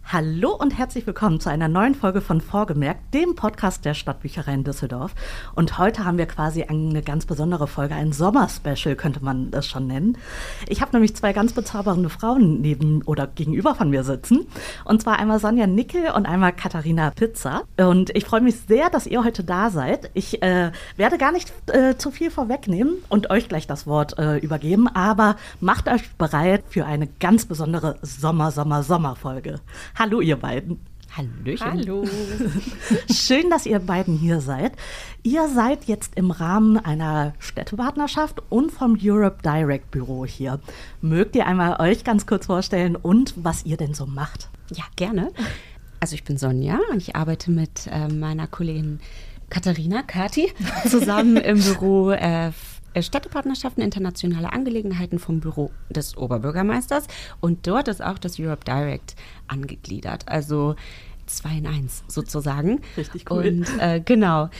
Hallo und herzlich willkommen zu einer neuen Folge von Vorgemerkt, dem Podcast der Stadtbücherei in Düsseldorf. Und heute haben wir quasi eine ganz besondere Folge, ein Sommerspecial könnte man das schon nennen. Ich habe nämlich zwei ganz bezaubernde Frauen neben oder gegenüber von mir sitzen. Und zwar einmal Sonja Nickel und einmal Katharina Pitzer. Und ich freue mich sehr, dass ihr heute da seid. Ich werde gar nicht zu viel vorwegnehmen und euch gleich das Wort übergeben, aber macht euch bereit für eine ganz besondere Sommerfolge. Hallo ihr beiden. Hallöchen. Hallo. Schön, dass ihr beiden hier seid. Ihr seid jetzt im Rahmen einer Städtepartnerschaft und vom Europe Direct Büro hier. Mögt ihr einmal euch ganz kurz vorstellen und was ihr denn so macht? Ja, gerne. Also ich bin Sonja und ich arbeite mit meiner Kollegin Katharina, Kati, zusammen im Büro Städtepartnerschaften, internationale Angelegenheiten vom Büro des Oberbürgermeisters. Und dort ist auch das Europe Direct angegliedert, also 2 in 1 sozusagen. Richtig cool. Und genau,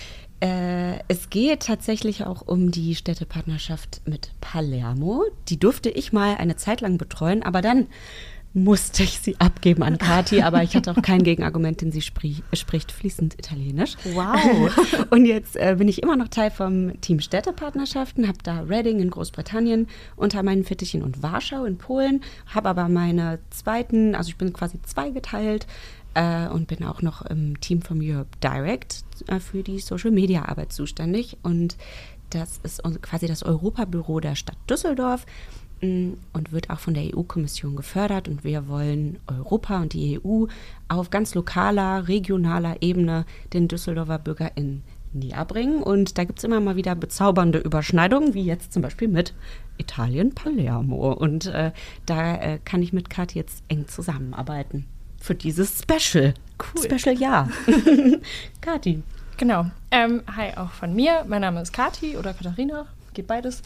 es geht tatsächlich auch um die Städtepartnerschaft mit Palermo. Die durfte ich mal eine Zeit lang betreuen, aber dann musste ich sie abgeben an Kati, aber ich hatte auch kein Gegenargument, denn sie spricht fließend Italienisch. Wow. Und jetzt bin ich immer noch Teil vom Team Städtepartnerschaften, habe da Reading in Großbritannien unter meinen Fittichen und Warschau in Polen, habe aber meine zweiten, also ich bin quasi zweigeteilt und bin auch noch im Team vom Europe Direct für die Social-Media-Arbeit zuständig. Und das ist quasi das Europabüro der Stadt Düsseldorf und wird auch von der EU-Kommission gefördert. Und wir wollen Europa und die EU auf ganz lokaler, regionaler Ebene den Düsseldorfer BürgerInnen näher bringen. Und da gibt es immer mal wieder bezaubernde Überschneidungen, wie jetzt zum Beispiel mit Italien, Palermo. Und da kann ich mit Kathi jetzt eng zusammenarbeiten für dieses Special. Cool. Special-Jahr. Kathi. Genau. Hi, auch von mir. Mein Name ist Kati oder Katharina. Geht beides.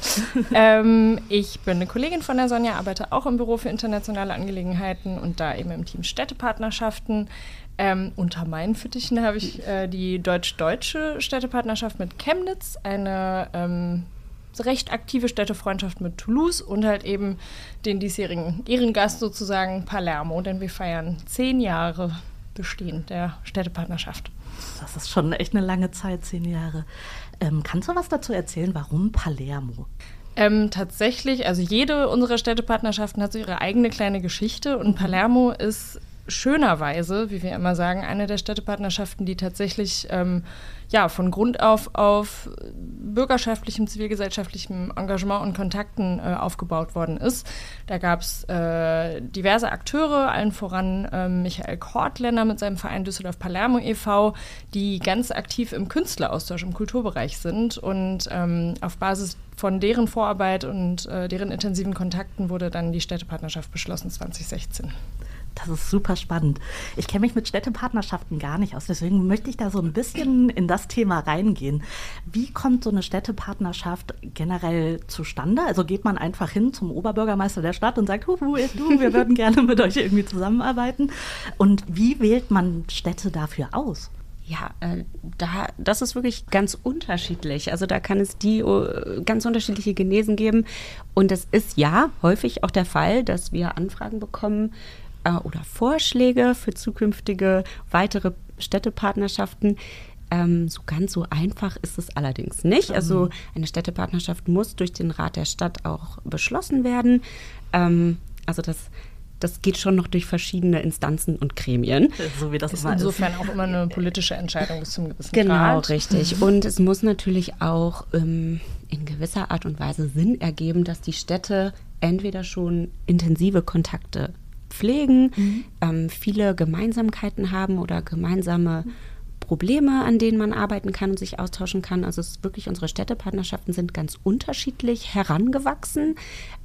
Ich bin eine Kollegin von der Sonja, arbeite auch im Büro für internationale Angelegenheiten und da eben im Team Städtepartnerschaften. Unter meinen Fittichen habe ich die deutsch-deutsche Städtepartnerschaft mit Chemnitz, eine recht aktive Städtefreundschaft mit Toulouse und halt eben den diesjährigen Ehrengast sozusagen Palermo, denn wir feiern 10 Jahre Bestehen der Städtepartnerschaft. Das ist schon echt eine lange Zeit, 10 Jahre. Kannst du was dazu erzählen, warum Palermo? Tatsächlich, also jede unserer Städtepartnerschaften hat so ihre eigene kleine Geschichte und Palermo ist schönerweise, wie wir immer sagen, eine der Städtepartnerschaften, die tatsächlich von Grund auf bürgerschaftlichem, zivilgesellschaftlichem Engagement und Kontakten aufgebaut worden ist. Da gab es diverse Akteure, allen voran Michael Kortländer mit seinem Verein Düsseldorf Palermo e.V., die ganz aktiv im Künstleraustausch, im Kulturbereich sind. Und auf Basis von deren Vorarbeit und deren intensiven Kontakten wurde dann die Städtepartnerschaft beschlossen 2016. Das ist super spannend. Ich kenne mich mit Städtepartnerschaften gar nicht aus, deswegen möchte ich da so ein bisschen in das Thema reingehen. Wie kommt so eine Städtepartnerschaft generell zustande? Also geht man einfach hin zum Oberbürgermeister der Stadt und sagt, wir würden gerne mit euch irgendwie zusammenarbeiten. Und wie wählt man Städte dafür aus? Ja, das ist wirklich ganz unterschiedlich. Also da kann es ganz unterschiedliche Genesen geben. Und es ist ja häufig auch der Fall, dass wir Anfragen bekommen, oder Vorschläge für zukünftige weitere Städtepartnerschaften. So ganz so einfach ist es allerdings nicht. Also eine Städtepartnerschaft muss durch den Rat der Stadt auch beschlossen werden. Also das geht schon noch durch verschiedene Instanzen und Gremien. So wie das ist immer insofern auch immer eine politische Entscheidung bis zum gewissen Grad. Genau, richtig. Und es muss natürlich auch in gewisser Art und Weise Sinn ergeben, dass die Städte entweder schon intensive Kontakte pflegen, viele Gemeinsamkeiten haben oder gemeinsame Probleme, an denen man arbeiten kann und sich austauschen kann. Also es ist wirklich, unsere Städtepartnerschaften sind ganz unterschiedlich herangewachsen.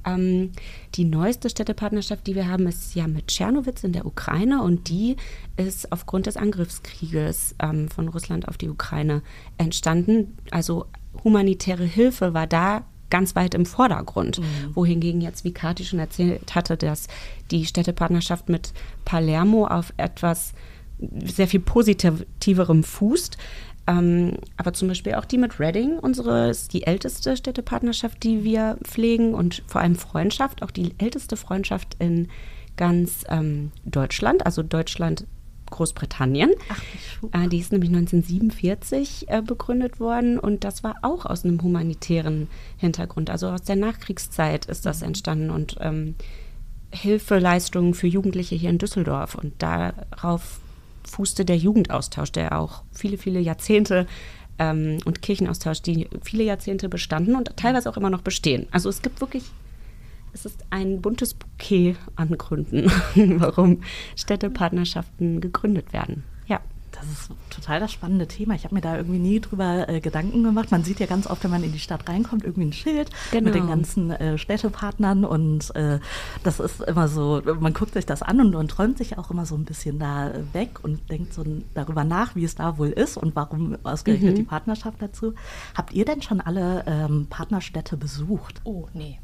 Die neueste Städtepartnerschaft, die wir haben, ist ja mit Tschernowitz in der Ukraine und die ist aufgrund des Angriffskrieges von Russland auf die Ukraine entstanden. Also humanitäre Hilfe war da ganz weit im Vordergrund. Wohingegen jetzt, wie Kathi schon erzählt hatte, dass die Städtepartnerschaft mit Palermo auf etwas sehr viel Positiverem fußt. Aber zum Beispiel auch die mit Reading, unsere ist die älteste Städtepartnerschaft, die wir pflegen und vor allem Freundschaft, auch die älteste Freundschaft in ganz Deutschland, also Deutschland, Großbritannien. Die ist nämlich 1947 begründet worden und das war auch aus einem humanitären Hintergrund. Also aus der Nachkriegszeit ist das entstanden und Hilfeleistungen für Jugendliche hier in Düsseldorf. Und darauf fußte der Jugendaustausch, der auch viele, viele Jahrzehnte und Kirchenaustausch, die viele Jahrzehnte bestanden und teilweise auch immer noch bestehen. Also es gibt wirklich, es ist ein buntes Bouquet an Gründen, warum Städtepartnerschaften gegründet werden. Ja. Das ist total das spannende Thema. Ich habe mir da irgendwie nie drüber Gedanken gemacht. Man sieht ja ganz oft, wenn man in die Stadt reinkommt, irgendwie ein Schild mit den ganzen Städtepartnern und das ist immer so, man guckt sich das an und träumt sich auch immer so ein bisschen da weg und denkt so darüber nach, wie es da wohl ist und warum ausgerechnet die Partnerschaft dazu. Habt ihr denn schon alle Partnerstädte besucht? Oh, nee.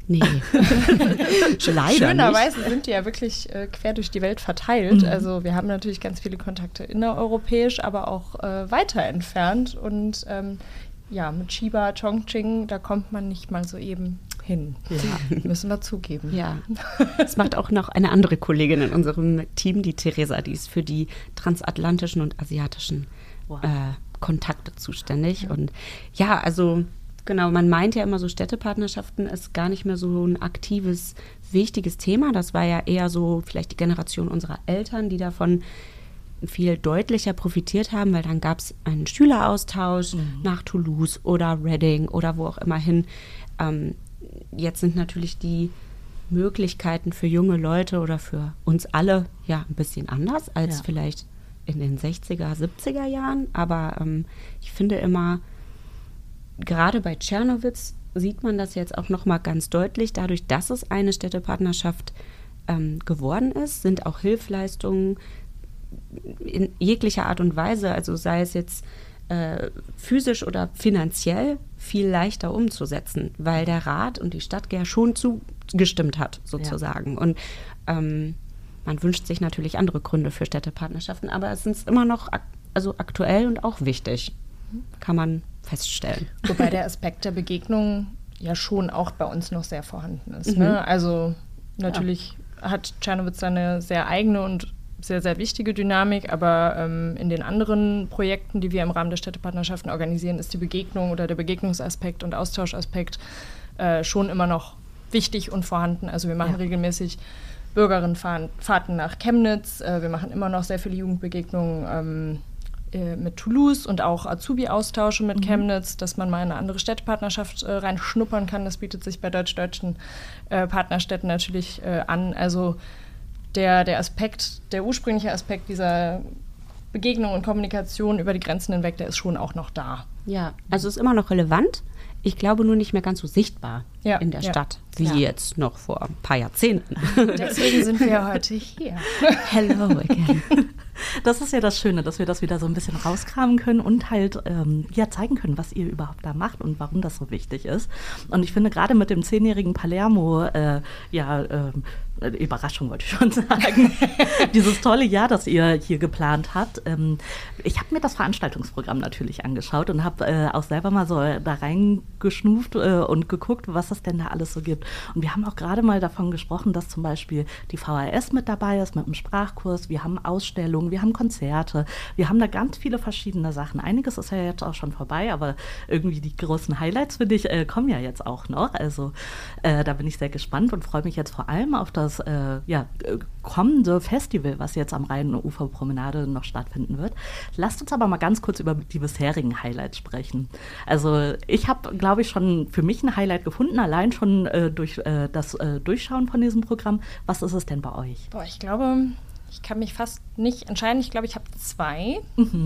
Leider Schönerweise nicht. sind die ja wirklich quer durch die Welt verteilt. Also wir haben natürlich ganz viele Kontakte innereuropäisch, aber auch weiter entfernt. Und mit Chiba, Chongqing, da kommt man nicht mal so eben hin. Ja. Müssen wir zugeben. Ja, das macht auch noch eine andere Kollegin in unserem Team, die Theresa, die ist für die transatlantischen und asiatischen Kontakte zuständig. Ja. Und ja, also genau, man meint ja immer so, Städtepartnerschaften ist gar nicht mehr so ein aktives, wichtiges Thema. Das war ja eher so vielleicht die Generation unserer Eltern, die davon viel deutlicher profitiert haben, weil dann gab es einen Schüleraustausch nach Toulouse oder Reading oder wo auch immer hin. Jetzt sind natürlich die Möglichkeiten für junge Leute oder für uns alle ja ein bisschen anders als vielleicht in den 60er, 70er Jahren. Aber ich finde immer, gerade bei Czernowitz sieht man das jetzt auch noch mal ganz deutlich. Dadurch, dass es eine Städtepartnerschaft geworden ist, sind auch Hilfsleistungen in jeglicher Art und Weise, also sei es jetzt physisch oder finanziell, viel leichter umzusetzen, weil der Rat und die Stadt ja schon zugestimmt hat, sozusagen. Ja. Und man wünscht sich natürlich andere Gründe für Städtepartnerschaften, aber es ist immer noch aktuell und auch wichtig, kann man feststellen. Wobei der Aspekt der Begegnung ja schon auch bei uns noch sehr vorhanden ist. Ne? Also natürlich hat Czernowitz eine sehr eigene und sehr, sehr wichtige Dynamik, aber in den anderen Projekten, die wir im Rahmen der Städtepartnerschaften organisieren, ist die Begegnung oder der Begegnungsaspekt und Austauschaspekt schon immer noch wichtig und vorhanden. Also wir machen regelmäßig Bürgerinnenfahrten nach Chemnitz, wir machen immer noch sehr viele Jugendbegegnungen mit Toulouse und auch Azubi-Austausche mit Chemnitz, dass man mal in eine andere Städtepartnerschaft reinschnuppern kann. Das bietet sich bei deutsch-deutschen Partnerstädten natürlich an. Also der ursprüngliche Aspekt dieser Begegnung und Kommunikation über die Grenzen hinweg, der ist schon auch noch da. Ja, also ist immer noch relevant. Ich glaube nur nicht mehr ganz so sichtbar in der Stadt, wie jetzt noch vor ein paar Jahrzehnten. Deswegen sind wir heute hier. Hello again. Das ist ja das Schöne, dass wir das wieder so ein bisschen rauskramen können und halt zeigen können, was ihr überhaupt da macht und warum das so wichtig ist. Und ich finde gerade mit dem 10-jährigen Palermo, Überraschung wollte ich schon sagen, dieses tolle Jahr, das ihr hier geplant habt. Ich habe mir das Veranstaltungsprogramm natürlich angeschaut und habe auch selber mal so da reingeschnuft und geguckt, was es denn da alles so gibt. Und wir haben auch gerade mal davon gesprochen, dass zum Beispiel die VHS mit dabei ist, mit einem Sprachkurs. Wir haben Ausstellungen, wir haben Konzerte, wir haben da ganz viele verschiedene Sachen. Einiges ist ja jetzt auch schon vorbei, aber irgendwie die großen Highlights, finde ich, kommen ja jetzt auch noch. Also da bin ich sehr gespannt und freue mich jetzt vor allem auf das kommende Festival, was jetzt am Rhein-Ufer-Promenade noch stattfinden wird. Lasst uns aber mal ganz kurz über die bisherigen Highlights sprechen. Also ich habe, glaube ich, schon für mich ein Highlight gefunden, allein schon durch das Durchschauen von diesem Programm. Was ist es denn bei euch? Boah, ich glaube, ich kann mich fast nicht entscheiden. Ich glaube, ich habe 2.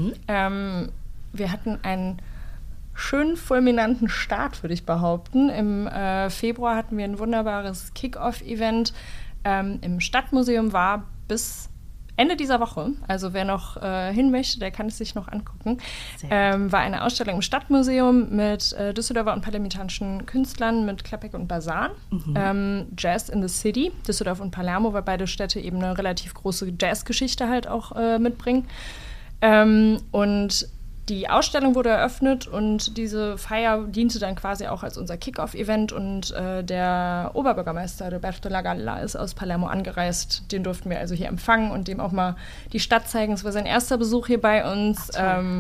Wir hatten einen schönen fulminanten Start, würde ich behaupten. Im Februar hatten wir ein wunderbares Kick-Off-Event im Stadtmuseum, war bis Ende dieser Woche, also wer noch hin möchte, der kann es sich noch angucken, war eine Ausstellung im Stadtmuseum mit Düsseldorfer und palermitanischen Künstlern, mit Klappek und Basan. Jazz in the City, Düsseldorf und Palermo, weil beide Städte eben eine relativ große Jazzgeschichte halt auch mitbringen. Und die Ausstellung wurde eröffnet und diese Feier diente dann quasi auch als unser Kick-Off-Event und der Oberbürgermeister Roberto Lagalla ist aus Palermo angereist. Den durften wir also hier empfangen und dem auch mal die Stadt zeigen. Es war sein erster Besuch hier bei uns.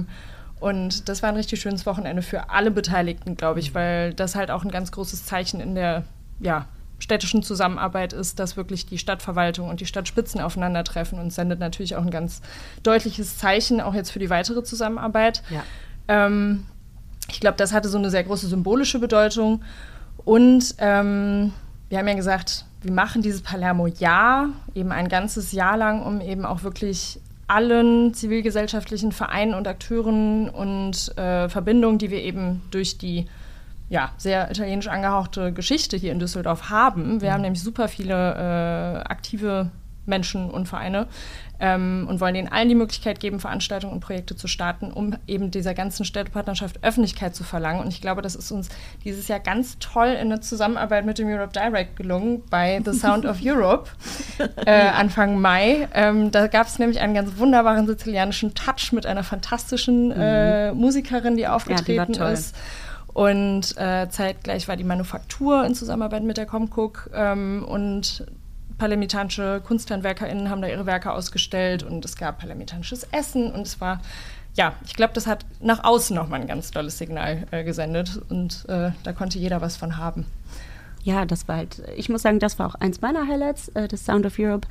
Und das war ein richtig schönes Wochenende für alle Beteiligten, glaube ich, weil das halt auch ein ganz großes Zeichen in der städtischen Zusammenarbeit ist, dass wirklich die Stadtverwaltung und die Stadtspitzen aufeinandertreffen und sendet natürlich auch ein ganz deutliches Zeichen, auch jetzt für die weitere Zusammenarbeit. Ja. Ich glaube, das hatte so eine sehr große symbolische Bedeutung. Und wir haben ja gesagt, wir machen dieses Palermo-Jahr eben ein ganzes Jahr lang, um eben auch wirklich allen zivilgesellschaftlichen Vereinen und Akteuren und Verbindungen, die wir eben durch die sehr italienisch angehauchte Geschichte hier in Düsseldorf haben. Wir haben nämlich super viele aktive Menschen und Vereine und wollen denen allen die Möglichkeit geben, Veranstaltungen und Projekte zu starten, um eben dieser ganzen Städtepartnerschaft Öffentlichkeit zu verlangen. Und ich glaube, das ist uns dieses Jahr ganz toll in der Zusammenarbeit mit dem Europe Direct gelungen bei The Sound of Europe Anfang Mai. Da gab es nämlich einen ganz wunderbaren sizilianischen Touch mit einer fantastischen Musikerin, die aufgetreten ist. Und zeitgleich war die Manufaktur in Zusammenarbeit mit der Comcook und palermitanische KunsthandwerkerInnen haben da ihre Werke ausgestellt und es gab palermitanisches Essen und es war, ich glaube, das hat nach außen nochmal ein ganz tolles Signal gesendet und da konnte jeder was von haben. Ja, das war halt, ich muss sagen, das war auch eins meiner Highlights, das Sound of Europe,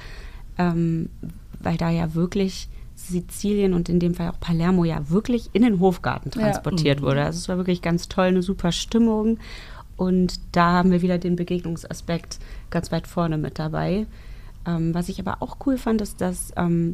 weil da ja wirklich Sizilien und in dem Fall auch Palermo ja wirklich in den Hofgarten transportiert wurde. Also es war wirklich ganz toll, eine super Stimmung. Und da haben wir wieder den Begegnungsaspekt ganz weit vorne mit dabei. Was ich aber auch cool fand, ist, dass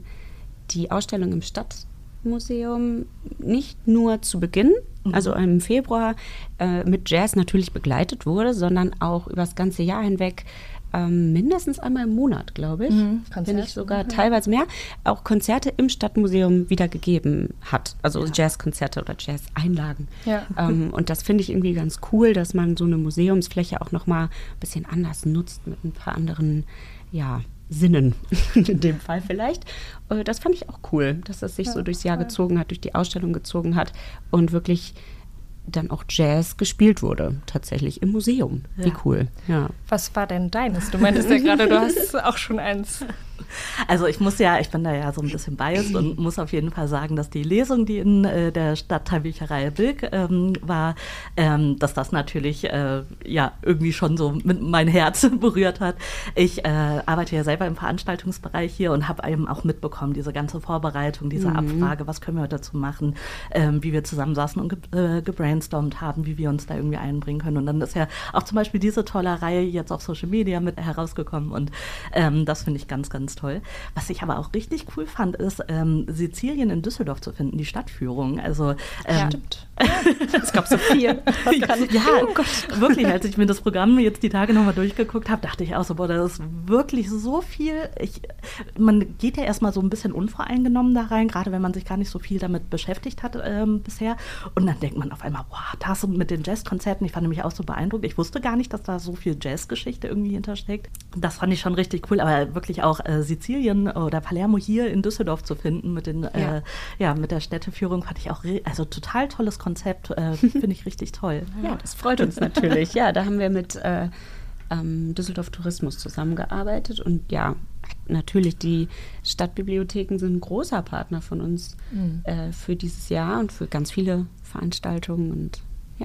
die Ausstellung im Stadtmuseum nicht nur zu Beginn, also im Februar, mit Jazz natürlich begleitet wurde, sondern auch über das ganze Jahr hinweg mindestens einmal im Monat, glaube ich, wenn nicht sogar teilweise mehr, auch Konzerte im Stadtmuseum wieder gegeben hat. Also Jazzkonzerte oder Jazz-Einlagen. Ja. Und das finde ich irgendwie ganz cool, dass man so eine Museumsfläche auch nochmal ein bisschen anders nutzt mit ein paar anderen, Sinnen in dem Fall vielleicht. Das fand ich auch cool, dass das sich so durchs Jahr gezogen hat, durch die Ausstellung gezogen hat und wirklich dann auch Jazz gespielt wurde, tatsächlich im Museum. Wie cool. Ja. Was war denn deines? Du meintest ja gerade, du hast auch schon eins. Also ich bin da ja so ein bisschen biased und muss auf jeden Fall sagen, dass die Lesung, die in der Stadtteilbücherei Bilk war, dass das natürlich irgendwie schon so mit mein Herz berührt hat. Ich arbeite ja selber im Veranstaltungsbereich hier und habe eben auch mitbekommen, diese ganze Vorbereitung, diese Abfrage, was können wir dazu machen, wie wir zusammensaßen und gebrainstormt haben, wie wir uns da irgendwie einbringen können. Und dann ist ja auch zum Beispiel diese tolle Reihe jetzt auf Social Media mit herausgekommen und das finde ich ganz, ganz toll. Was ich aber auch richtig cool fand, ist, Sizilien in Düsseldorf zu finden, die Stadtführung. Also, stimmt. Es gab so viel. Wirklich, als ich mir das Programm jetzt die Tage nochmal durchgeguckt habe, dachte ich auch so, das ist wirklich so viel. Man geht ja erstmal so ein bisschen unvoreingenommen da rein, gerade wenn man sich gar nicht so viel damit beschäftigt hat bisher. Und dann denkt man auf einmal, das mit den Jazzkonzerten, ich fand mich auch so beeindruckt. Ich wusste gar nicht, dass da so viel Jazzgeschichte irgendwie hintersteckt. Das fand ich schon richtig cool, aber wirklich auch Sizilien oder Palermo hier in Düsseldorf zu finden mit den mit der Städteführung fand ich auch total tolles Konzept, finde ich richtig toll. Ja, das freut uns natürlich. Ja, da haben wir mit Düsseldorf Tourismus zusammengearbeitet und natürlich die Stadtbibliotheken sind ein großer Partner von uns für dieses Jahr und für ganz viele Veranstaltungen und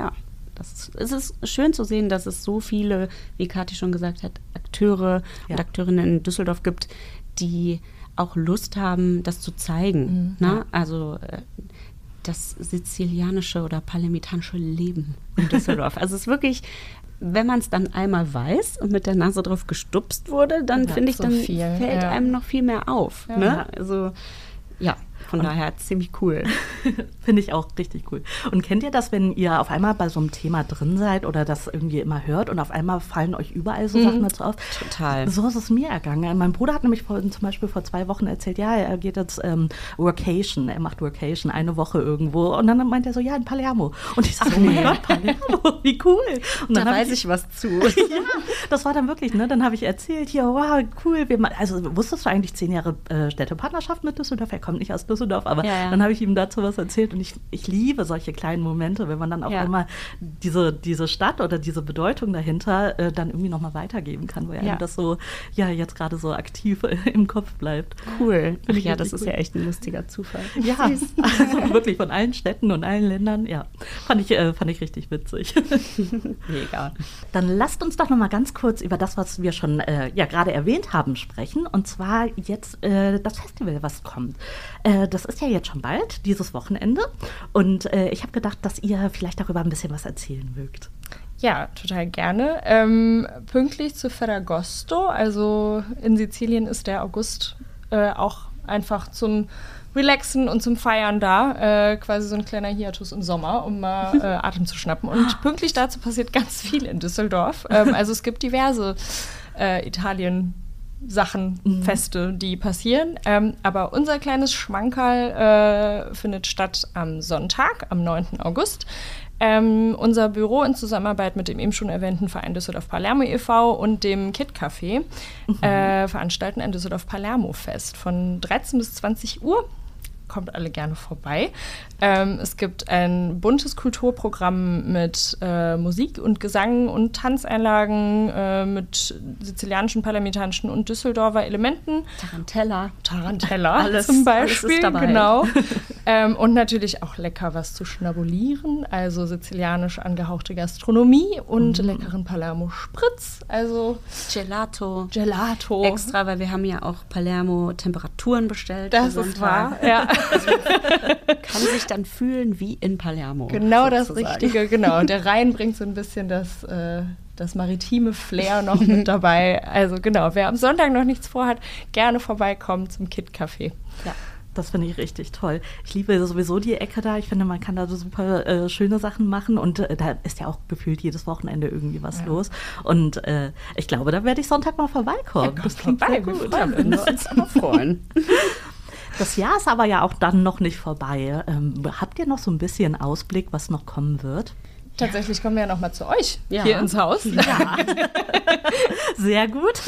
es ist schön zu sehen, dass es so viele, wie Kathi schon gesagt hat, Akteure und Akteurinnen in Düsseldorf gibt, die auch Lust haben, das zu zeigen. Also das sizilianische oder palermitanische Leben in Düsseldorf. Also es ist wirklich, wenn man es dann einmal weiß und mit der Nase drauf gestupst wurde, dann finde ich, dann fällt einem noch viel mehr auf. Ja. Ne? Also von daher ziemlich cool. Finde ich auch richtig cool. Und kennt ihr das, wenn ihr auf einmal bei so einem Thema drin seid oder das irgendwie immer hört und auf einmal fallen euch überall so Sachen dazu auf? Total. So ist es mir ergangen. Mein Bruder hat nämlich zum Beispiel vor 2 Wochen erzählt, er geht jetzt Workation, er macht Workation, eine Woche irgendwo. Und dann meint er so, in Palermo. Und ich sage, oh mein Gott, Palermo, wie cool. Und dann weiß ich was zu. Das war dann wirklich, dann habe ich erzählt, wow, cool. Also wusstest du eigentlich 10 Jahre Städtepartnerschaft mit Düsseldorf? Er kommt nicht aus Düsseldorf, aber dann habe ich ihm dazu was erzählt und ich liebe solche kleinen Momente, wenn man dann auch immer diese Stadt oder diese Bedeutung dahinter dann irgendwie nochmal weitergeben kann, wo einem das so, jetzt gerade so aktiv im Kopf bleibt. Cool. Das ist ja echt ein lustiger Zufall. Ja, also wirklich von allen Städten und allen Ländern, fand ich richtig witzig. Mega. Dann lasst uns doch nochmal ganz kurz über das, was wir schon gerade erwähnt haben, sprechen. Und zwar jetzt das Festival, was kommt. Das ist ja jetzt schon bald, dieses Wochenende. Und ich habe gedacht, dass ihr vielleicht darüber ein bisschen was erzählen mögt. Ja, total gerne. Pünktlich zu Ferragosto, also in Sizilien ist der August auch einfach zum Relaxen und zum Feiern da. Quasi so ein kleiner Hiatus im Sommer, um mal Atem zu schnappen. Und pünktlich dazu passiert ganz viel in Düsseldorf. Also es gibt diverse Italien-Sachen, Feste, die passieren. Aber unser kleines Schmankerl findet statt am Sonntag, am 9. August. Unser Büro in Zusammenarbeit mit dem eben schon erwähnten Verein Düsseldorf-Palermo e.V. und dem Kid-Café veranstalten ein Düsseldorf-Palermo-Fest von 13 bis 20 Uhr. Kommt alle gerne vorbei. Es gibt ein buntes Kulturprogramm mit Musik und Gesang und Tanzeinlagen mit sizilianischen, palermitanischen und Düsseldorfer Elementen. Tarantella alles, zum Beispiel, alles ist dabei. Genau. Und natürlich auch lecker was zu schnabulieren, also sizilianisch angehauchte Gastronomie und leckeren Palermo-Spritz, also Gelato. Extra, weil wir haben ja auch Palermo-Temperaturen bestellt. Das ist wahr, ja. Also kann sich dann fühlen wie in Palermo. Genau sozusagen. Das Richtige, genau. Der Rhein bringt so ein bisschen das maritime Flair noch mit dabei. Also genau, wer am Sonntag noch nichts vorhat, gerne vorbeikommen zum Kid-Café. Ja. Das finde ich richtig toll. Ich liebe sowieso die Ecke da. Ich finde, man kann da so super schöne Sachen machen und da ist ja auch gefühlt jedes Wochenende irgendwie was los. Und ich glaube, da werde ich Sonntag mal vorbeikommen. Ja, das klingt sehr gut. Wir würden uns aber freuen. Das Jahr ist aber ja auch dann noch nicht vorbei. Habt ihr noch so ein bisschen Ausblick, was noch kommen wird? Tatsächlich kommen wir ja noch mal zu euch hier ins Haus. Ja. Sehr gut.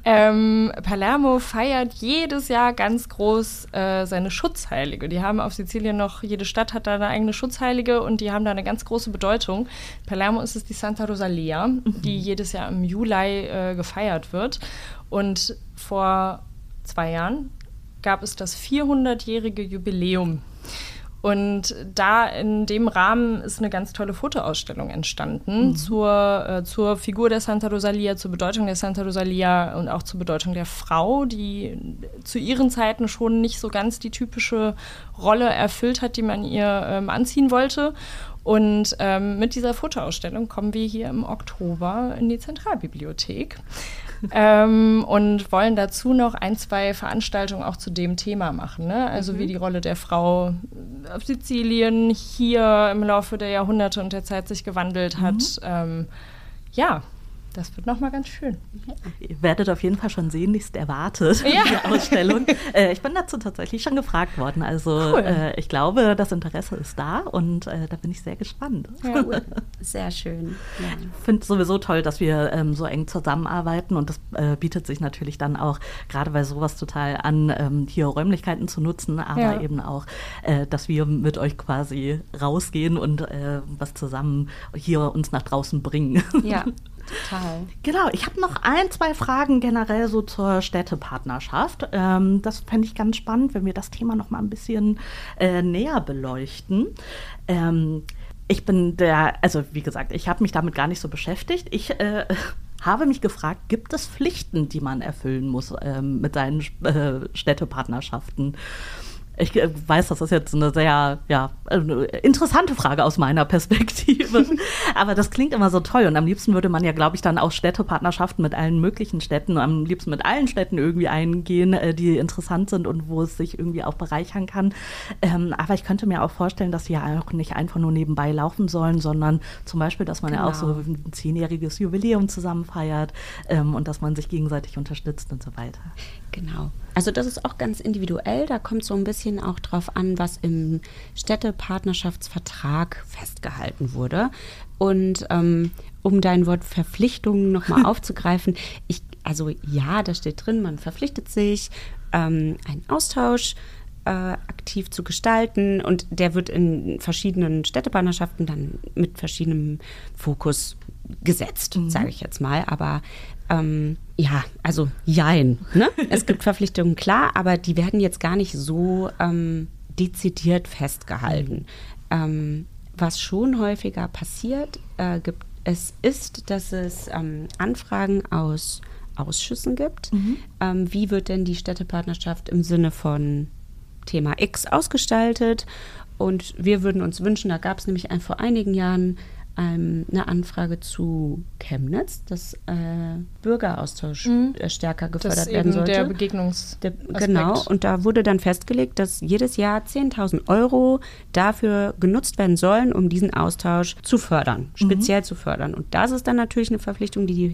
Palermo feiert jedes Jahr ganz groß seine Schutzheilige. Die haben auf Sizilien noch, jede Stadt hat da eine eigene Schutzheilige und die haben da eine ganz große Bedeutung. Palermo ist es die Santa Rosalia, die jedes Jahr im Juli gefeiert wird. Und vor 2 Jahren gab es das 400-jährige Jubiläum. Und da in dem Rahmen ist eine ganz tolle Fotoausstellung entstanden zur Figur der Santa Rosalia, zur Bedeutung der Santa Rosalia und auch zur Bedeutung der Frau, die zu ihren Zeiten schon nicht so ganz die typische Rolle erfüllt hat, die man ihr anziehen wollte. Und mit dieser Fotoausstellung kommen wir hier im Oktober in die Zentralbibliothek. Und wollen dazu noch 1, 2 Veranstaltungen auch zu dem Thema machen, ne? Also wie die Rolle der Frau auf Sizilien hier im Laufe der Jahrhunderte und der Zeit sich gewandelt hat. Das wird nochmal ganz schön. Ihr werdet auf jeden Fall schon sehnlichst erwartet, die Ausstellung. Ich bin dazu tatsächlich schon gefragt worden. Also cool. Ich glaube, das Interesse ist da und da bin ich sehr gespannt. Ja, cool. Sehr schön. Ja. Ich finde es sowieso toll, dass wir so eng zusammenarbeiten und das bietet sich natürlich dann auch gerade bei sowas total an, hier Räumlichkeiten zu nutzen, aber eben auch, dass wir mit euch quasi rausgehen und was zusammen hier uns nach draußen bringen. Ja. Total. Genau, ich habe noch 1, 2 Fragen generell so zur Städtepartnerschaft. Das fände ich ganz spannend, wenn wir das Thema noch mal ein bisschen näher beleuchten. Ich bin also wie gesagt, ich habe mich damit gar nicht so beschäftigt. Ich habe mich gefragt, gibt es Pflichten, die man erfüllen muss mit seinen Städtepartnerschaften? Ich weiß, das ist jetzt eine sehr interessante Frage aus meiner Perspektive, aber das klingt immer so toll und am liebsten würde man ja, glaube ich, dann auch Städtepartnerschaften mit allen möglichen Städten, am liebsten mit allen Städten irgendwie eingehen, die interessant sind und wo es sich irgendwie auch bereichern kann. Aber ich könnte mir auch vorstellen, dass sie ja auch nicht einfach nur nebenbei laufen sollen, sondern zum Beispiel, dass man ja auch so ein 10-jähriges Jubiläum zusammen feiert und dass man sich gegenseitig unterstützt und so weiter. Genau. Also das ist auch ganz individuell, da kommt so ein bisschen auch drauf an, was im Städtepartnerschaftsvertrag festgehalten wurde. Und um dein Wort Verpflichtungen nochmal aufzugreifen, da steht drin, man verpflichtet sich, einen Austausch aktiv zu gestalten und der wird in verschiedenen Städtepartnerschaften dann mit verschiedenem Fokus gesetzt, sage ich jetzt mal. Aber also jein. Ne? Es gibt Verpflichtungen, klar, aber die werden jetzt gar nicht so dezidiert festgehalten. Was schon häufiger passiert, ist, dass es Anfragen aus Ausschüssen gibt. Wie wird denn die Städtepartnerschaft im Sinne von Thema X ausgestaltet? Und wir würden uns wünschen, da gab es nämlich vor einigen Jahren eine Anfrage zu Chemnitz, dass Bürgeraustausch stärker gefördert werden sollte. Der Begegnungsaspekt. Genau, und da wurde dann festgelegt, dass jedes Jahr 10.000 € dafür genutzt werden sollen, um diesen Austausch zu fördern, speziell zu fördern. Und das ist dann natürlich eine Verpflichtung, die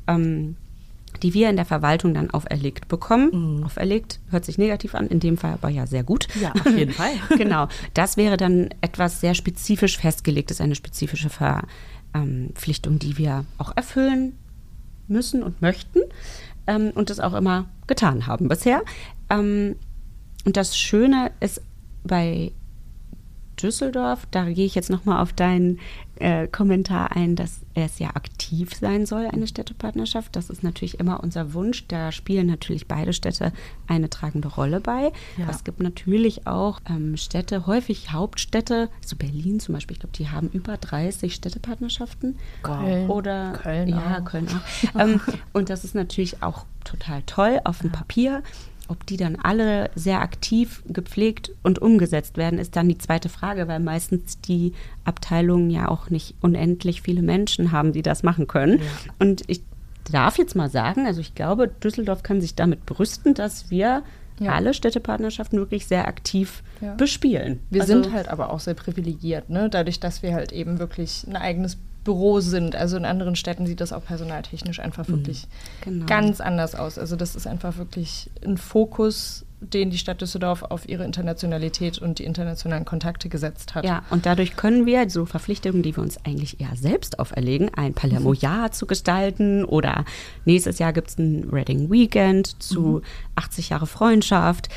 wir in der Verwaltung dann auferlegt bekommen. Auferlegt hört sich negativ an, in dem Fall aber ja sehr gut. Ja, auf jeden Fall. Genau, das wäre dann etwas sehr spezifisch festgelegtes, eine spezifische Verpflichtung, die wir auch erfüllen müssen und möchten und das auch immer getan haben bisher. Und das Schöne ist bei Düsseldorf, da gehe ich jetzt nochmal auf deinen Kommentar ein, dass es ja aktiv sein soll, eine Städtepartnerschaft. Das ist natürlich immer unser Wunsch. Da spielen natürlich beide Städte eine tragende Rolle bei. Ja. Es gibt natürlich auch Städte, häufig Hauptstädte, also Berlin zum Beispiel, ich glaube, die haben über 30 Städtepartnerschaften. Köln. Oder Köln ja, auch. Köln auch. Und das ist natürlich auch total toll auf dem Papier. Ob die dann alle sehr aktiv gepflegt und umgesetzt werden, ist dann die zweite Frage, weil meistens die Abteilungen ja auch nicht unendlich viele Menschen haben, die das machen können. Ja. Und ich darf jetzt mal sagen, also ich glaube, Düsseldorf kann sich damit brüsten, dass wir alle Städtepartnerschaften wirklich sehr aktiv bespielen. Wir sind halt aber auch sehr privilegiert, ne? Dadurch, dass wir halt eben wirklich ein eigenes Büro sind. Also in anderen Städten sieht das auch personaltechnisch einfach wirklich ganz anders aus. Also das ist einfach wirklich ein Fokus, den die Stadt Düsseldorf auf ihre Internationalität und die internationalen Kontakte gesetzt hat. Ja, und dadurch können wir so Verpflichtungen, die wir uns eigentlich eher selbst auferlegen, ein Palermo-Jahr zu gestalten oder nächstes Jahr gibt es ein Reading Weekend zu 80 Jahre Freundschaft.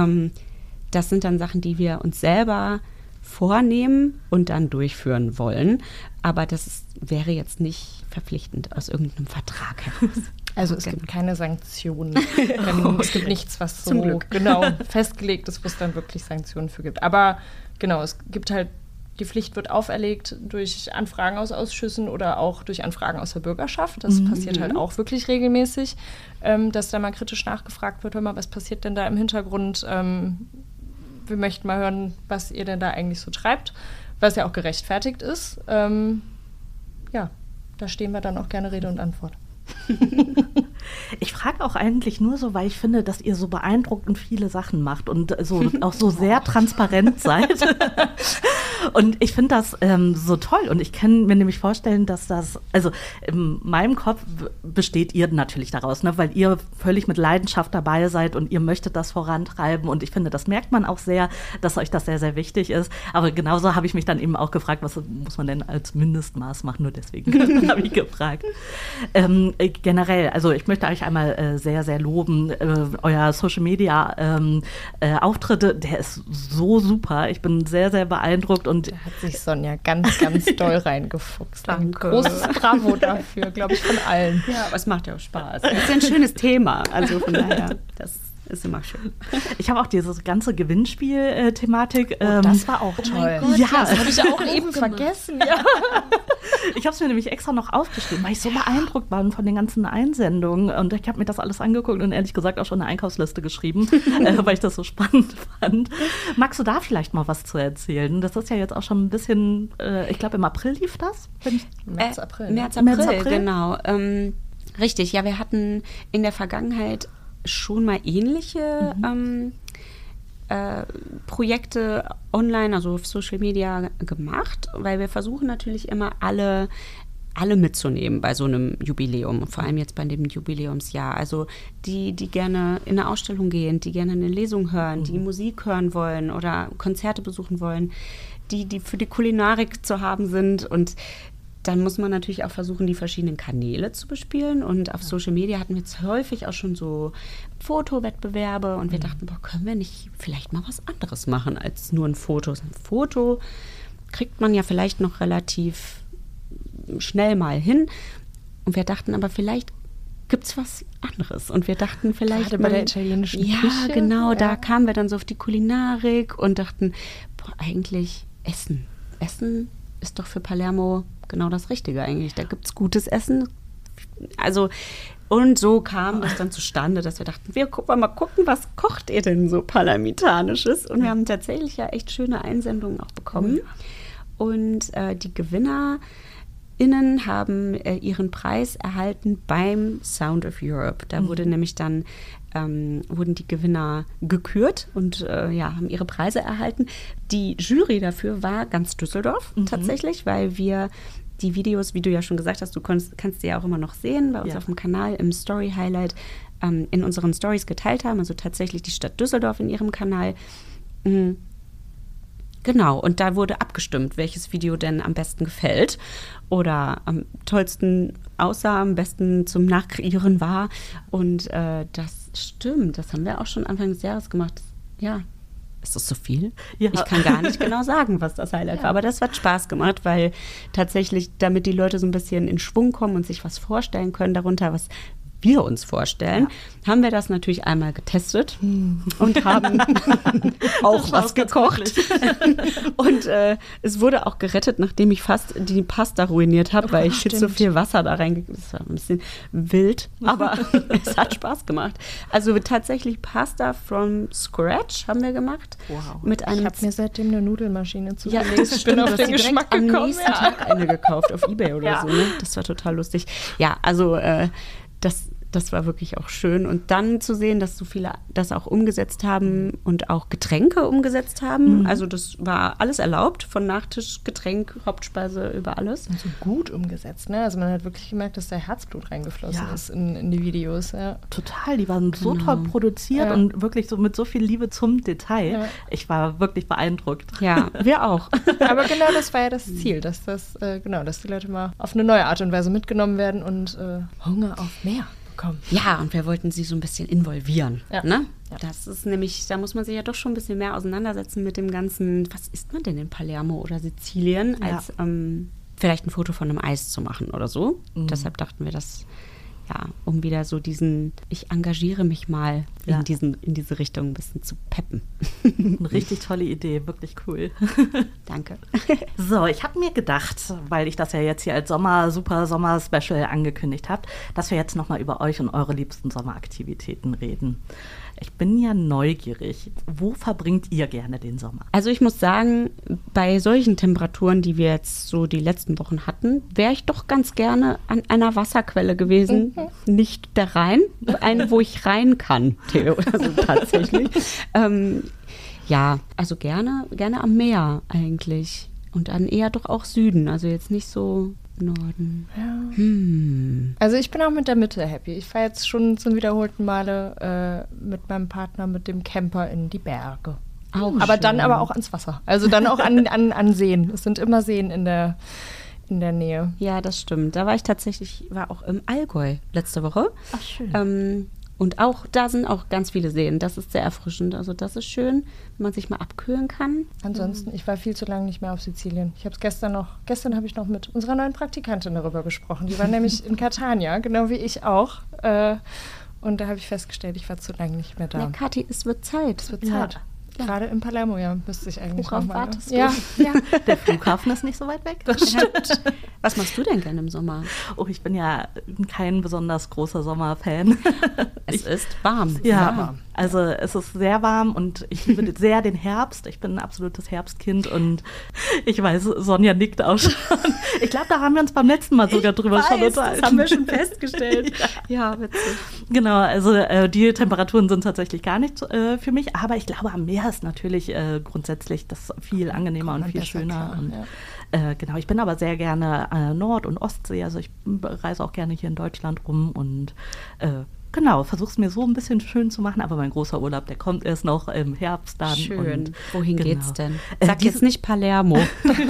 Das sind dann Sachen, die wir uns selber vornehmen und dann durchführen wollen. Aber das wäre jetzt nicht verpflichtend aus irgendeinem Vertrag heraus. Also es gibt keine Sanktionen. Es gibt nichts, was so festgelegt ist, wo es dann wirklich Sanktionen für gibt. Aber genau, es gibt halt, die Pflicht wird auferlegt durch Anfragen aus Ausschüssen oder auch durch Anfragen aus der Bürgerschaft. Das passiert halt auch wirklich regelmäßig, dass da mal kritisch nachgefragt wird, hör mal, was passiert denn da im Hintergrund? Wir möchten mal hören, was ihr denn da eigentlich so treibt, was ja auch gerechtfertigt ist. Da stehen wir dann auch gerne Rede und Antwort. Ich frage auch eigentlich nur so, weil ich finde, dass ihr so beeindruckend viele Sachen macht und so auch so sehr transparent seid. Und ich finde das so toll. Und ich kann mir nämlich vorstellen, dass das, also in meinem Kopf besteht ihr natürlich daraus, ne, weil ihr völlig mit Leidenschaft dabei seid und ihr möchtet das vorantreiben. Und ich finde, das merkt man auch sehr, dass euch das sehr, sehr wichtig ist. Aber genauso habe ich mich dann eben auch gefragt, was muss man denn als Mindestmaß machen? Nur deswegen habe ich gefragt. Generell, also ich möchte euch einmal sehr, sehr loben. Euer Social-Media-Auftritte, der ist so super. Ich bin sehr, sehr beeindruckt. Und da hat sich Sonja ganz, ganz doll reingefuchst. Danke. Großes Bravo dafür, glaube ich, von allen. Ja, aber es macht ja auch Spaß. Es ist ein schönes Thema. Also von daher, das ist immer schön. Ich habe auch diese ganze Gewinnspiel-Thematik. Das war auch toll. Gott, ja, das habe ich auch eben vergessen. Ja. Ich habe es mir nämlich extra noch aufgeschrieben, weil ich so beeindruckt war von den ganzen Einsendungen. Und ich habe mir das alles angeguckt und ehrlich gesagt auch schon eine Einkaufsliste geschrieben, weil ich das so spannend fand. Magst du da vielleicht mal was zu erzählen? Das ist ja jetzt auch schon ein bisschen, ich glaube im April lief das? März, April, genau. Richtig, ja, wir hatten in der Vergangenheit schon mal ähnliche Projekte online, also auf Social Media gemacht, weil wir versuchen natürlich immer alle mitzunehmen bei so einem Jubiläum, vor allem jetzt bei dem Jubiläumsjahr. Also die gerne in eine Ausstellung gehen, die gerne eine Lesung hören, die Musik hören wollen oder Konzerte besuchen wollen, die für die Kulinarik zu haben sind. Und dann muss man natürlich auch versuchen, die verschiedenen Kanäle zu bespielen. Und auf Social Media hatten wir jetzt häufig auch schon so Fotowettbewerbe. Und wir dachten, können wir nicht vielleicht mal was anderes machen als nur ein Foto? Ein Foto kriegt man ja vielleicht noch relativ schnell mal hin. Und wir dachten aber, vielleicht gibt es was anderes. Und wir dachten vielleicht gerade bei der italienischen Küche. Ja, genau, da kamen wir dann so auf die Kulinarik und dachten, eigentlich Essen. Essen ist doch für Palermo genau das Richtige eigentlich. Da gibt es gutes Essen. Also, und so kam das dann zustande, dass wir dachten, wir mal gucken, was kocht ihr denn so Palermitanisches? Und wir haben tatsächlich ja echt schöne Einsendungen auch bekommen. Und die GewinnerInnen haben ihren Preis erhalten beim Sound of Europe. Da wurde nämlich dann wurden die Gewinner gekürt und haben ihre Preise erhalten. Die Jury dafür war ganz Düsseldorf tatsächlich, weil wir die Videos, wie du ja schon gesagt hast, du kannst sie ja auch immer noch sehen bei uns auf dem Kanal im Story-Highlight in unseren Stories geteilt haben, also tatsächlich die Stadt Düsseldorf in ihrem Kanal. Genau, und da wurde abgestimmt, welches Video denn am besten gefällt oder am tollsten aussah, am besten zum Nachkreieren war. Und das stimmt, das haben wir auch schon Anfang des Jahres gemacht. Ja, ist das so viel? Ja. Ich kann gar nicht genau sagen, was das Highlight war, aber das hat Spaß gemacht, weil tatsächlich, damit die Leute so ein bisschen in Schwung kommen und sich was vorstellen können darunter, was wir uns vorstellen, haben wir das natürlich einmal getestet und haben auch was gekocht. Und es wurde auch gerettet, nachdem ich fast die Pasta ruiniert habe, weil ich so viel Wasser da reingegeben habe. Das war ein bisschen wild, aber es hat Spaß gemacht. Also tatsächlich Pasta from scratch haben wir gemacht. Wow. Mit einem ich habe mir seitdem eine Nudelmaschine zugelegt. Ja, das stimmt, auf den Geschmack gekommen. Am nächsten Tag eine gekauft auf eBay oder so. Ne? Das war total lustig. Ja, also das war wirklich auch schön. Und dann zu sehen, dass so viele das auch umgesetzt haben und auch Getränke umgesetzt haben. Also das war alles erlaubt, von Nachtisch, Getränk, Hauptspeise, über alles. Und so gut umgesetzt, ne? Also man hat wirklich gemerkt, dass da Herzblut reingeflossen ist in die Videos. Ja. Total, die waren so toll produziert und wirklich so mit so viel Liebe zum Detail. Ja. Ich war wirklich beeindruckt. Ja, wir auch. Aber genau das war ja das Ziel, dass dass die Leute mal auf eine neue Art und Weise mitgenommen werden und Hunger auf mehr. Ja, und wir wollten sie so ein bisschen involvieren. Ja. Ne? Ja. Das ist nämlich, da muss man sich ja doch schon ein bisschen mehr auseinandersetzen mit dem ganzen, was isst man denn in Palermo oder Sizilien, als vielleicht ein Foto von einem Eis zu machen oder so. Deshalb dachten wir, dass um wieder so ich engagiere mich mal in diese Richtung ein bisschen zu peppen. Eine richtig tolle Idee, wirklich cool. Danke. So, ich habe mir gedacht, weil ich das ja jetzt hier als Sommer-Special angekündigt habe, dass wir jetzt nochmal über euch und eure liebsten Sommeraktivitäten reden. Ich bin ja neugierig. Wo verbringt ihr gerne den Sommer? Also ich muss sagen, bei solchen Temperaturen, die wir jetzt so die letzten Wochen hatten, wäre ich doch ganz gerne an einer Wasserquelle gewesen. Nicht der Rhein, wo ich rein kann, also tatsächlich. Also gerne am Meer eigentlich. Und dann eher doch auch Süden, also jetzt nicht so Norden. Ja. Also ich bin auch mit der Mitte happy. Ich fahre jetzt schon zum wiederholten Male mit meinem Partner mit dem Camper in die Berge. Aber dann aber auch ans Wasser. Also dann auch an Seen. Es sind immer Seen in der Nähe. Ja, das stimmt. Da war auch im Allgäu letzte Woche. Ach, schön. Und auch da sind auch ganz viele Seen. Das ist sehr erfrischend. Also das ist schön, wenn man sich mal abkühlen kann. Ansonsten, ich war viel zu lange nicht mehr auf Sizilien. Ich habe es gestern habe ich noch mit unserer neuen Praktikantin darüber gesprochen. Die war nämlich in Catania, genau wie ich auch. Und da habe ich festgestellt, ich war zu lange nicht mehr da. Ja, Kathi, es wird Zeit. Es wird Zeit. Gerade in Palermo, müsste ich eigentlich Worauf nochmal. wartest du? Ja. Der Flughafen ist nicht so weit weg. Das stimmt. Was machst du denn gerne im Sommer? Oh, ich bin ja kein besonders großer Sommerfan. Es ist warm. Ja, warm. Also es ist sehr warm und ich liebe sehr den Herbst. Ich bin ein absolutes Herbstkind und ich weiß, Sonja nickt auch schon. Ich glaube, da haben wir uns beim letzten Mal sogar drüber schon unterhalten. Das haben wir schon festgestellt. Ja, witzig. Genau, also die Temperaturen sind tatsächlich gar nicht für mich, aber ich glaube, am Meer ist natürlich grundsätzlich das viel angenehmer und viel schöner. Klar, und, genau, ich bin aber sehr gerne Nord- und Ostsee, also ich reise auch gerne hier in Deutschland rum und genau, versuche es mir so ein bisschen schön zu machen, aber mein großer Urlaub, der kommt erst noch im Herbst dann. Schön. Und wohin genau. geht's denn? Sag jetzt nicht Palermo.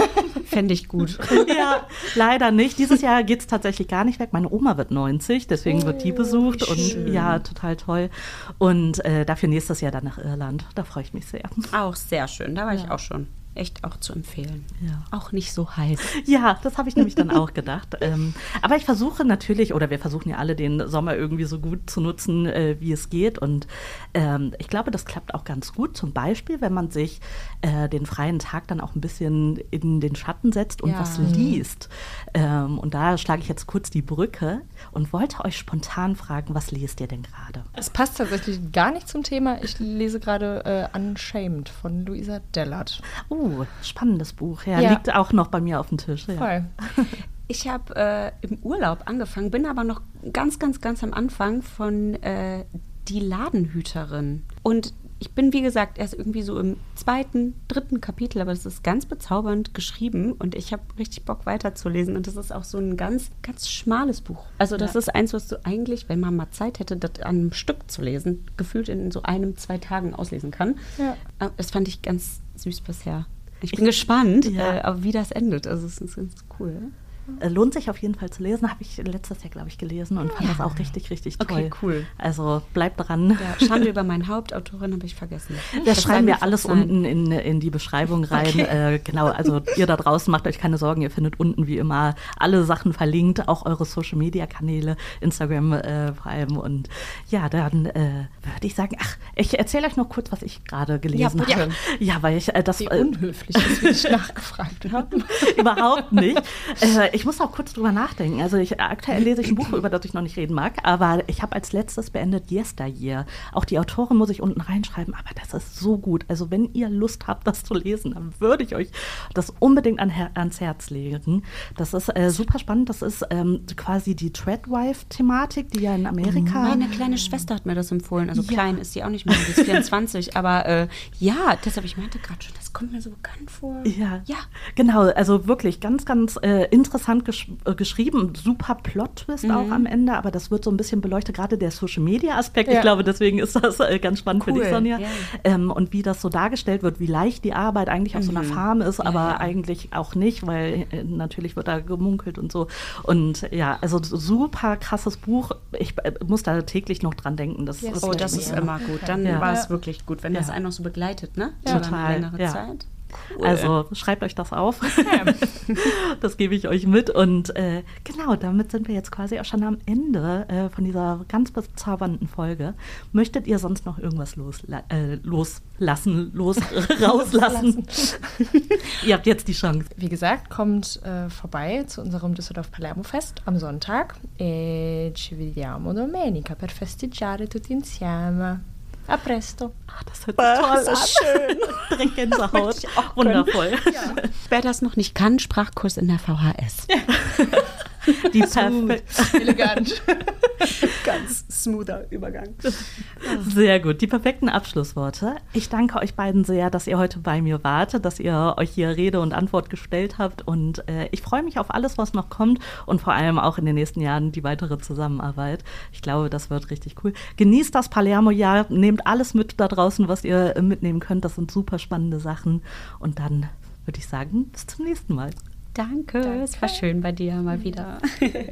Fände ich gut. Ja, leider nicht. Dieses Jahr geht es tatsächlich gar nicht weg. Meine Oma wird 90, deswegen wird die besucht. Und schön. ja, total toll. Und dafür nächstes Jahr dann nach Irland. Da freue ich mich sehr. Auch sehr schön. Da war ich auch schon. Echt auch zu empfehlen. Ja. Auch nicht so heiß. Ja, das habe ich nämlich dann auch gedacht. Aber ich versuche natürlich, oder wir versuchen ja alle, den Sommer irgendwie so gut zu nutzen, wie es geht. Und ich glaube, das klappt auch ganz gut. Zum Beispiel, wenn man sich den freien Tag dann auch ein bisschen in den Schatten setzt und was liest. Und da schlage ich jetzt kurz die Brücke und wollte euch spontan fragen, was lest ihr denn gerade? Es passt tatsächlich gar nicht zum Thema. Ich lese gerade Unshamed von Louisa Dellert. Spannendes Buch. Ja, Ja. liegt auch noch bei mir auf dem Tisch. Ja. Voll. Ich habe im Urlaub angefangen, bin aber noch ganz am Anfang von Die Ladenhüterin. Und ich bin, wie gesagt, erst irgendwie so im 2., 3. Kapitel, aber das ist ganz bezaubernd geschrieben und ich habe richtig Bock weiterzulesen. Und das ist auch so ein ganz schmales Buch. Also das ist eins, was du eigentlich, wenn man mal Zeit hätte, das an einem Stück zu lesen, gefühlt in so 1, 2 Tagen auslesen kann. Ja. Das fand ich ganz süß bisher. Ich bin gespannt, wie das endet. Also es ist ganz cool. Lohnt sich auf jeden Fall zu lesen. Habe ich letztes Jahr, glaube ich, gelesen und fand das auch richtig toll. Okay, cool. Also bleibt dran. Ja, Schande über meine Hauptautorin habe ich vergessen. Das schreiben wir sei mir alles verzeihen. unten in die Beschreibung rein. Genau, also ihr da draußen macht euch keine Sorgen. Ihr findet unten wie immer alle Sachen verlinkt, auch eure Social-Media-Kanäle, Instagram vor allem. Und ja, dann würde ich sagen, ich erzähle euch noch kurz, was ich gerade gelesen bitte. habe. Ja, weil ich das... Wie unhöflich, dass wir dich nachgefragt haben. Überhaupt nicht. Ich muss auch kurz drüber nachdenken. Also aktuell lese ich ein Buch, über das ich noch nicht reden mag, aber ich habe als letztes beendet Yesteryear. Auch die Autorin muss ich unten reinschreiben, aber das ist so gut. Also wenn ihr Lust habt, das zu lesen, dann würde ich euch das unbedingt ans Herz legen. Das ist super spannend. Das ist quasi die Treadwife-Thematik, die ja in Amerika... Meine kleine Schwester hat mir das empfohlen. Also klein ist sie auch nicht mehr, bis 24. Aber deshalb, ich meinte gerade schon, das kommt mir so bekannt vor. Ja, genau. Also wirklich ganz interessant geschrieben. Super Plot-Twist auch am Ende, aber das wird so ein bisschen beleuchtet, gerade der Social-Media-Aspekt. Ja. Ich glaube, deswegen ist das ganz spannend für dich, Cool, Sonja. ja. Und wie das so dargestellt wird, wie leicht die Arbeit eigentlich auf so einer Farm ist, aber eigentlich auch nicht, weil natürlich wird da gemunkelt und so. Und ja, also super krasses Buch. Ich muss da täglich noch dran denken. Das Yes. Oh, das ist immer gut. Dann war es wirklich gut, wenn das einen noch so begleitet, ne? Ja. Über eine längere Ja. Zeit. Cool. Also schreibt euch das auf. Das gebe ich euch mit. Und genau, damit sind wir jetzt quasi auch schon am Ende von dieser ganz bezaubernden Folge. Möchtet ihr sonst noch irgendwas rauslassen? Ihr habt jetzt die Chance. Wie gesagt, kommt vorbei zu unserem Düsseldorf Palermo Fest am Sonntag. E ci vediamo domenica per festeggiare tutti insieme. A presto. Das hört sich toll an. schön. Direkt Gänsehaut. Wundervoll. Wer das noch nicht kann, Sprachkurs in der VHS. Die perfekt. Elegant. Ganz smoother Übergang. Sehr gut, die perfekten Abschlussworte. Ich danke euch beiden sehr, dass ihr heute bei mir wart, dass ihr euch hier Rede und Antwort gestellt habt und ich freue mich auf alles, was noch kommt und vor allem auch in den nächsten Jahren die weitere Zusammenarbeit. Ich glaube, das wird richtig cool. Genießt das Palermo-Jahr, nehmt alles mit da draußen, was ihr mitnehmen könnt. Das sind super spannende Sachen und dann würde ich sagen, bis zum nächsten Mal. Danke, es war schön bei dir mal wieder.